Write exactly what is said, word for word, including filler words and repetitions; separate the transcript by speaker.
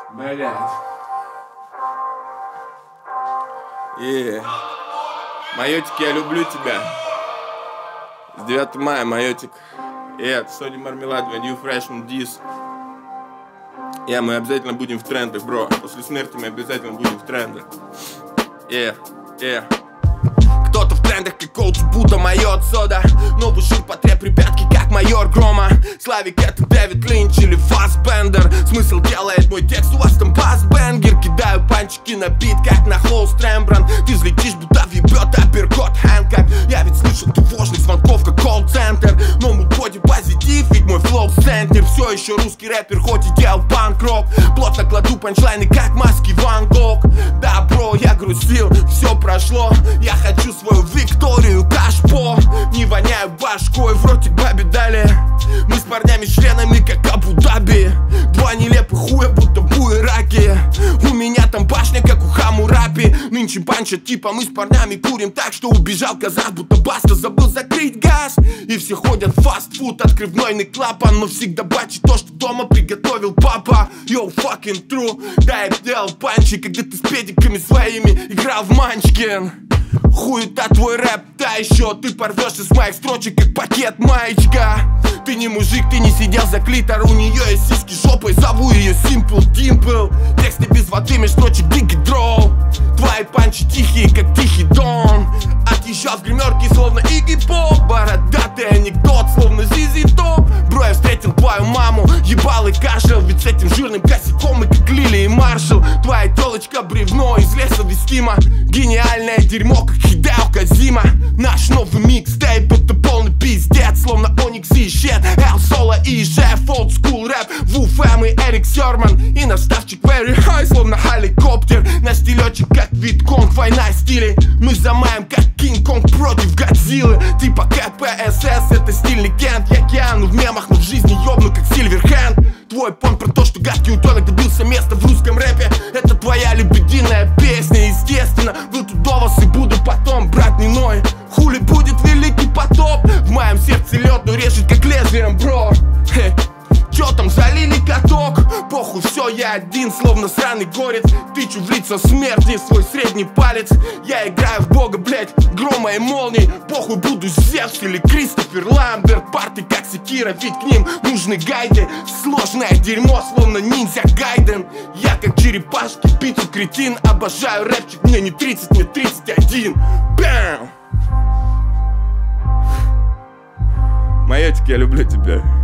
Speaker 1: Блядь. И Майотик, я люблю тебя. С девятого мая, Майотик. И это Sony Marmelade, New Freshman Diss. Я, мы обязательно будем в трендах, бро. После смерти мы обязательно будем в трендах. Э, э. Кто-то в трендах, как Коуч Будда, Майот Сода. Новый ширпотреб, ребятки, как майор Грома. Славик, это Дэвид Линч или Фассбендер. Смысл делает мой текст, у вас там бас-бенгер. Кидаю панчики на бит, как на холст Рембрандт. Ты взлетишь, будто въебет апперкот Хэнкок. Я ведь слышал тревожных звонков, как колл-центр. Но мой боди позитив, ведь мой флоу-центр. Все еще русский рэпер, хоть и делал панк-рок. Плотно кладу панчлайны, как маски Ван Гог. Да, бро, я грустил, все прошло. Я хочу свою Викторию Кашпо. Не воняю башкой, в ротик бабе дали. Мы с парнями-членами, как Абу-Даби. Два нелепых хуя, будто буераки. У меня там башня, как у Хамурапи. Нынче банчат, типа мы с парнями курим так, что убежал казах, будто Баста забыл закрыть газ. И все ходят в фастфуд, открывной клапан. Но всегда бачит то, что дома приготовил папа. Йоу, fucking true. Да, я делал панчи, когда ты с педиками своими играл в Манчкин. Хуета твой рэп, да еще ты порвешься с моих строчек, как пакет маечка. Ты не мужик, ты не сидел за клитор. У нее есть сиськи жопой, зову ее Simple Dimple. Тексты без воды, меж строчек Diggy Draw. Твои панчи тихие, как тихий дон. Отъезжал в гримерке, словно Игги Поп. Бородатый анекдот, словно Зизи Топ. Бро, я встретил твою маму, ебал и кашлял. Ведь с этим жирным косяком мы как Лили и Маршал. Твоя телочка бревно из леса вестима. Гениальное дерьмо, как Хидео Козима. Наш новый микстейп, это полный пиздец. Словно Оникс и Щет, Эл Соло и Жеф. Old school рэп, Вуфэм и Эрик Сёрман. И наставчик Very High, словно хеликоптер. Наш стилечек, как Витконг, война стилей. Мы замаем, как Кинг-Конг против Годзиллы. Типа КПСС, это стиль легенд. Я Киану в мемах, но в жизни ёбну, как Сильверхенд. Твой пон про то, что гадкий утенок добился места в русском рэпе. Это твоя лебединая песня, естественно. Был тут до вас и буду потом, брат, не ной. Хули будет великий потоп. В моем сердце лед, но режет как лезвием, бро. Хе. Чё там, залили каток? Похуй, все, я один, словно сраный горец. Тычу в лицо смерти свой средний палец. Я играю в бога, блять, грома и молний. Похуй, буду Зевс или Кристофер Ламберт. Парты как секира, ведь к ним нужны гайды. Сложное дерьмо, словно ниндзя Гайден. Я как черепашки, пиццу кретин. Обожаю рэпчик, мне не тридцать, мне тридцать один. Бэм! Майотик, я люблю тебя.